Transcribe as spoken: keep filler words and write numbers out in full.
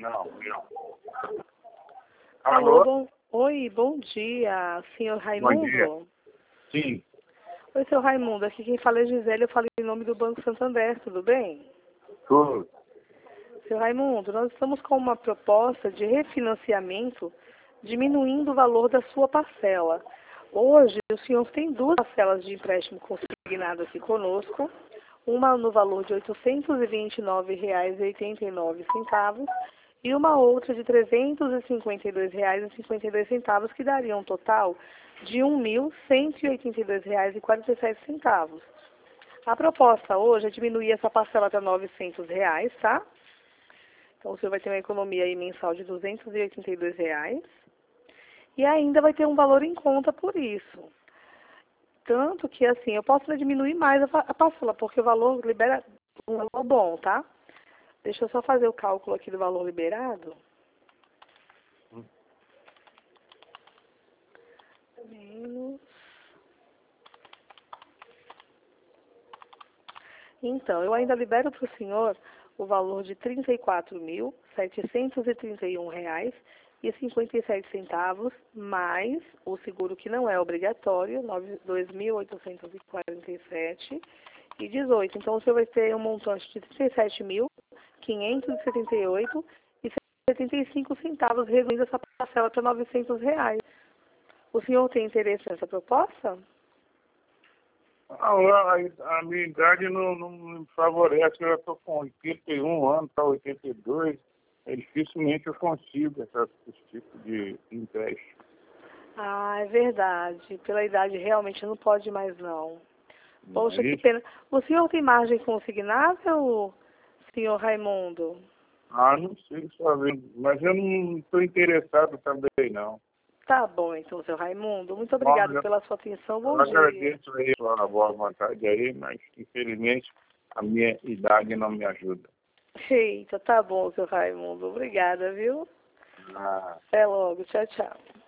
Não, não. Alô, Alô? bom... Oi, bom dia, senhor Raimundo? Bom dia. Sim. Oi, senhor Raimundo, aqui quem fala é Gisele, eu falo em nome do Banco Santander, tudo bem? Tudo. Senhor Raimundo, nós estamos com uma proposta de refinanciamento diminuindo o valor da sua parcela. Hoje, o senhor tem duas parcelas de empréstimo consignado aqui conosco, uma no valor de oitocentos e vinte e nove reais e oitenta e nove centavos e uma outra de trezentos e cinquenta e dois reais e cinquenta e dois centavos, que daria um total de um mil cento e oitenta e dois reais e quarenta e sete centavos. A proposta hoje é diminuir essa parcela para novecentos reais, tá? Então, o senhor vai ter uma economia aí mensal de duzentos e oitenta e dois reais. E ainda vai ter um valor em conta por isso. Tanto que, assim, eu posso diminuir mais a, a parcela, porque o valor libera um valor bom, tá? Deixa eu só fazer o cálculo aqui do valor liberado. Menos... Então, eu ainda libero para o senhor o valor de trinta e quatro mil, setecentos e trinta e um reais e cinquenta e sete centavos, mais o seguro que não é obrigatório, dois mil oitocentos e quarenta e sete e dezoito. Então, o senhor vai ter um montante de trinta e sete mil, quinhentos e setenta e oito e setenta e cinco centavos, reduzindo essa parcela para novecentos reais. O senhor tem interesse nessa proposta? A, a, a minha idade não, não me favorece. Eu já estou com oitenta e um anos para oitenta e dois. É, dificilmente eu consigo essa, esse tipo de empréstimo. Ah, é verdade. Pela idade realmente não pode mais não. Poxa, que Mas, pena. O senhor tem margem consignável, senhor Raimundo? ah, não sei, só ver. Mas eu não estou interessado também, não. Tá bom, então, seu Raimundo. Muito Bom, obrigado eu, pela sua atenção. eu Bom dia. agradeço aí a boa vontade aí, mas infelizmente a minha idade não me ajuda. Eita, tá bom, seu Raimundo. Obrigada, viu? Ah. Até logo. Tchau, tchau.